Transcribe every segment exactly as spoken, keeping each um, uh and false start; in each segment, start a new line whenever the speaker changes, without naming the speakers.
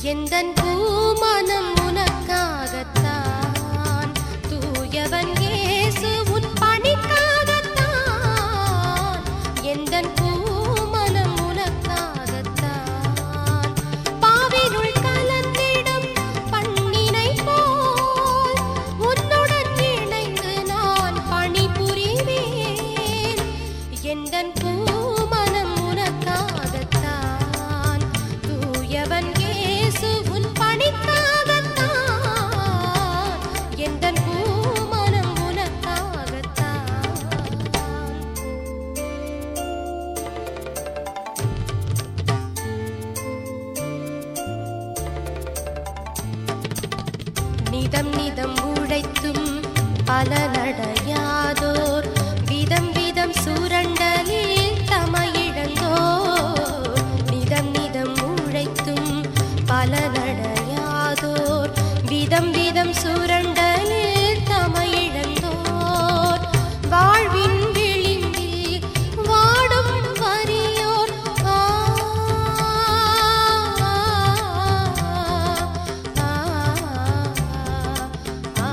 எந்தன் பூமனம் உனக்காகத்தான், தூயவன் இயேசு உன் பணிக்காகத்தான். எந்தன் பூமனம் உனக்காகத்தான், பாவினுள் கலந்திடும் பண்ணினை போல் உன்னுடன் இணைந்து நான் பணிபுரிவேன். எந்தன் பூமனம் உனக்காகத்தான், தூயவன் இயேசு உன் பணிக்காகத்தான். எந்தன் பூமனம் உனக்காகத்தான். நிதம் நிதம் உழைத்தும் பலனடையாதோர், விதம் விதம் சுரண்டலில் தமையிழந்தோர். நிதம் நிதம் உழைத்தும் பலனடையாதோர், விதம் விதம் சுரண்டலில் தமையிழந்தோர். வாழ்வின் விளிம்பில் வாடும் வறியோர், ஆ, ஆ, ஆ,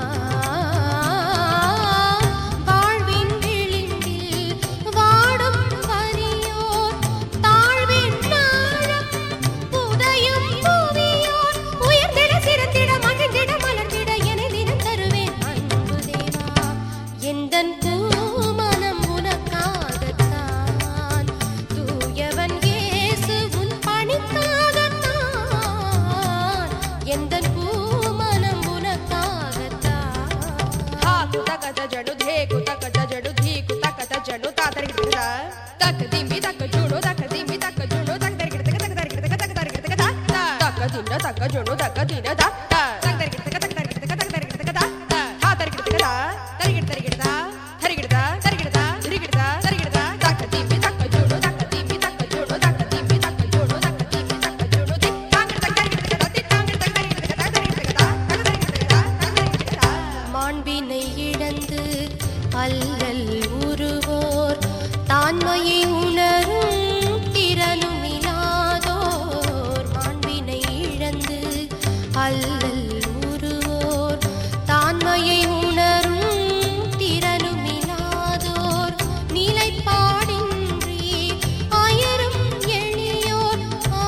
வாழ்வின் விளிம்பில் வாடும் வறியோர், தாழ்வின் ஆழம் புதையும் புவியோர், உயர்ந்திட சிறந்திட மகிழ்ந்திட மலர்ந்திட என தினம் தருவேன் அன்பு தேவா. எந்தன் பூமனம் உனக்காகத்தான், தூயவன் இயேசு உன் பணிக்காகத்தான். எந்தன் பூமனம் உனக்காகத்தான்.
हा कुतकत जडु धे कुतकत जडु धी कुतकत जडु तातर गिरता तक दिम्बी तक जुडो तक दिम्बी तक जुडो तक दर गिरता तक दर गिरता तक दर गिरता तक तक दिन तक जुडो तक दिन तक तक दर गिरता तक दर गिरता तक दर गिरता तक हा तर गिरता तर गिरता गिरता हर गिरता तर गिरता धरी गिरता तर गिरता तक दिम्बी तक जुडो तक दिम्बी तक जुडो तक दिम्बी तक जुडो तक दिम्बी तक जुडो दी तांग तक दर गिरता दी तांग तक दर गिरता तक दर गिरता तक दर गिरता तक दर गिरता
மாண்பினை இழந்து அல்லல் உருவோர், தான்மையை உணரும் திறனும் இல்லாதோர். மாண்பினை இழந்து அல்லல் உருவோர், தான்மையை உணரும் திறனும் இல்லாதோர். நிலைப்பாடின்றி அயரும் எளியோர், ஆ,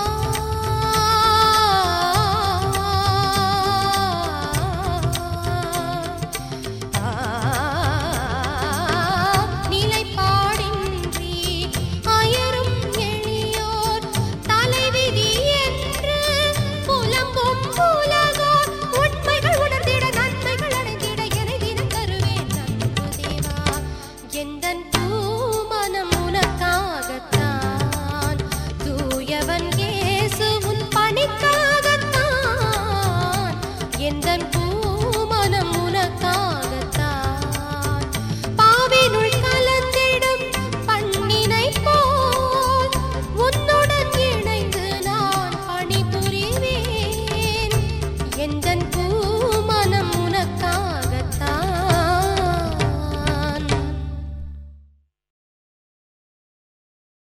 ஆ, நிலைப்பாடின்றி அயரும் எளியோர், தலைவிதி என்று புலம்பும் உலகோர். உண்மைகள் உணர்ந்திட நன்மைகள் அடைந்திட என தினம் தருவேன் அன்பு தேவா. எந்தன் பூமனம் உனக்காகத்தான், தூயவன் இயேசு உன் பணிக்காகத்தான். எந்தன் பூமனம் உனக்காக